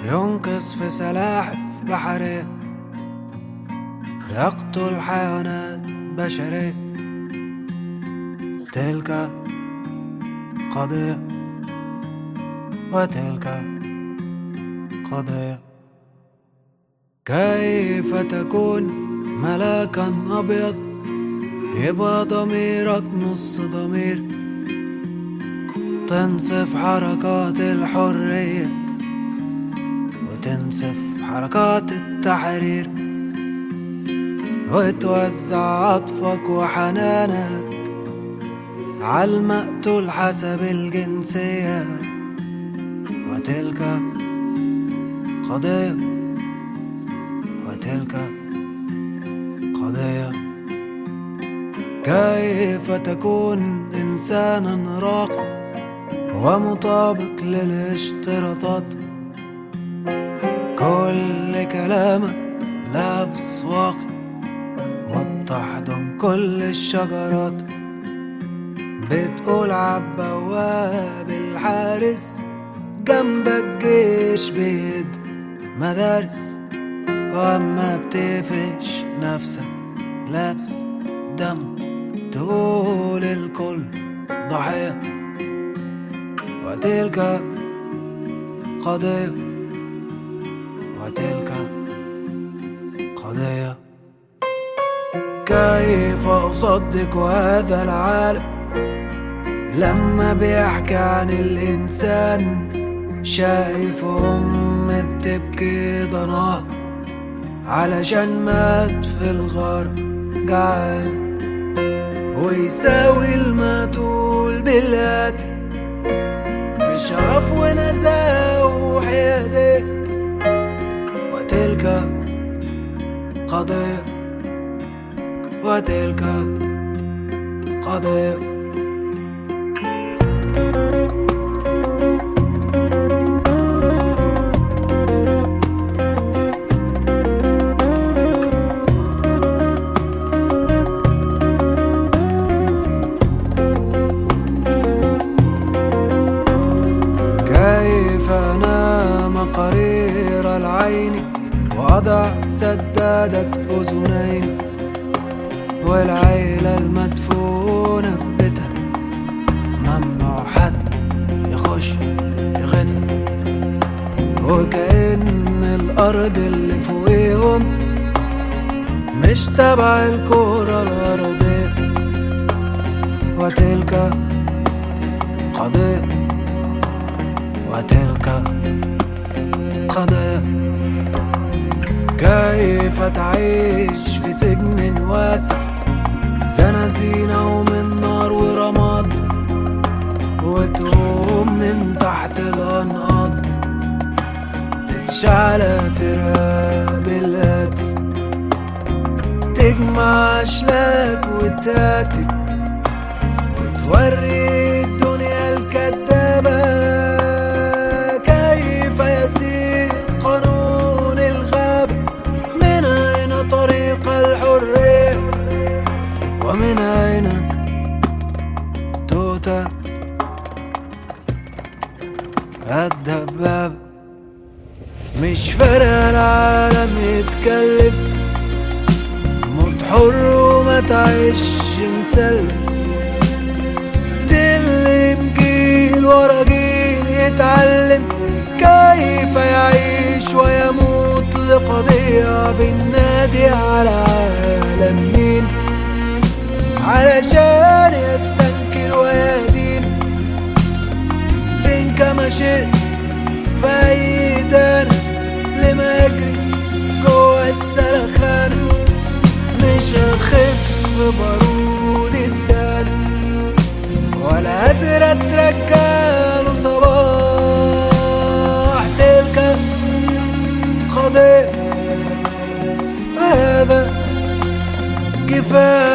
ينقذ في سلاحف بحرية، يقتل حيوانات بشرية. تلك قضية وتلك قضية. كيف تكون ملاكا أبيض يبقى ضميرك نص ضمير، تنصف حركات الحرية وتنصف حركات التحرير، وتوزع عطفك وحنانك عالمقتول حسب الجنسية. وتلك قضية وتلك قضية. كيف تكون إنسانا راقي ومطابق للاشتراطات، كل كلامك لابس واقي وبتحضن كل الشجرات، بتقول عالبواب الحارس جنبك جيش بيد مدارس، وأما بتقفش نفسك لابس دم تقول الكل ضحية. وتلك قضية وتلك قضية. كيف أصدق هذا العالم لما بيحكي عن الإنسان، شايف أم بتبكي ضناها علشان مات في الغار جعان، ويساوي المقتول بالقتل بشرف ونزاهة وحيادية. وتلك قضية وتلك قضية. كيف أنام قرير العين وأضع سدادة أذنين، والعيلة المدفونة في بيتها ممنوع حد يخش يغتها، وكأن الأرض اللي فوقيهم مش تبع الكرة الأرضية. وتلك قضية وتلك قضية. كيف تعيش في سجن واسع زنازينة ومن نار ورماد، وتقوم من تحت الأنقاض تتشعل في رقاب القاتل، تجمع أشلاك وتاتي وتوري الدنيا الكدابة كيف يسير قانون الغابة. من أين طريق الحرية ومن أين توتا الدبابة؟ مش فارق العالم يتكلم، موت حر وما تعيش مسلم، تلم جيل ورا جيل يتعلم كيف يعيش ويموت لقضية بالنادي على عالم مين، علشان يستنكر ويدين. بين كما شئت فايدانا لما يجري جوا السلخانة، مش هتخف بارود الدان ولا قادرة ترجعله صباح. تلك قضية هذا كفاية.